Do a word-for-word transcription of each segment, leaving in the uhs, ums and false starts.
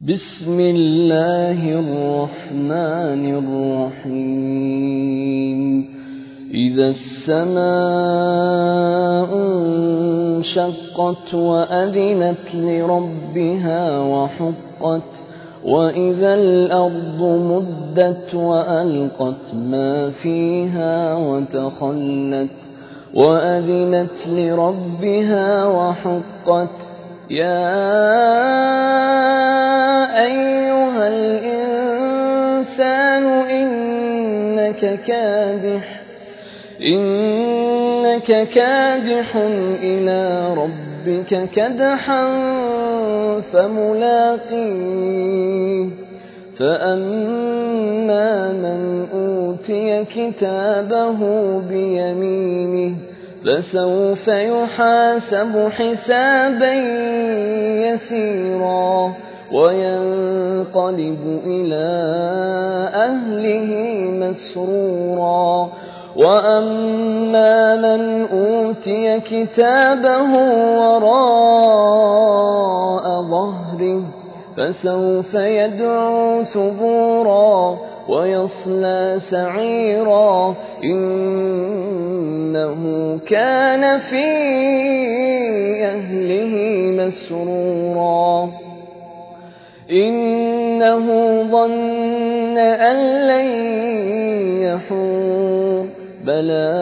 بسم الله الرحمن الرحيم إذا السماء انشقت وأذنت لربها وحقت وإذا الأرض مدت وألقت ما فيها وتخلت وأذنت لربها وحقت يا أيها الإنسان إنك كادح إنك كادح إلى ربك كدحا فملاقيه فأما من أوتي كتابه بيمينه فسوف يحاسب حسابا يسيرا وينقلب إلى أهله مسرورا وأما من أوتي كتابه وراء ظهره فسوف يدعو ثبورا ويصلى سعيرا إنه كان في أهله مسرورا إنه ظن أن لن يحور بلى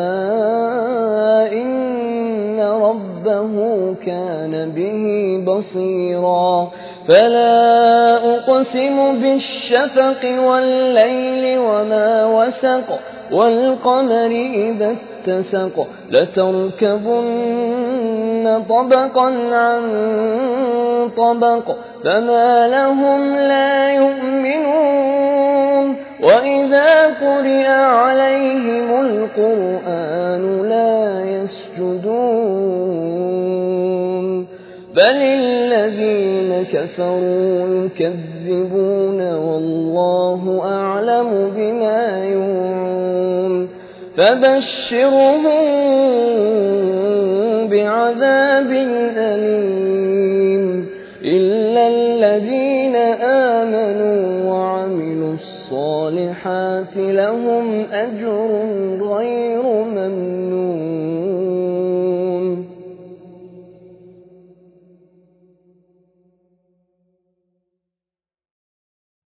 إن ربه كان به بصيرا فلا أقسم بالشفق والليل وما وسق والقمر إذا اتسق لتركبن طبقا عن طبق فما لهم لا يؤمنون وإذا قرئ عليهم القرآن لا يسجدون بل الذين كفروا يكذبون والله أعلم بما يوعون فبشرهم بعذاب أليم إلا الذين آمنوا وعملوا الصالحات لهم أجر غير ممنون.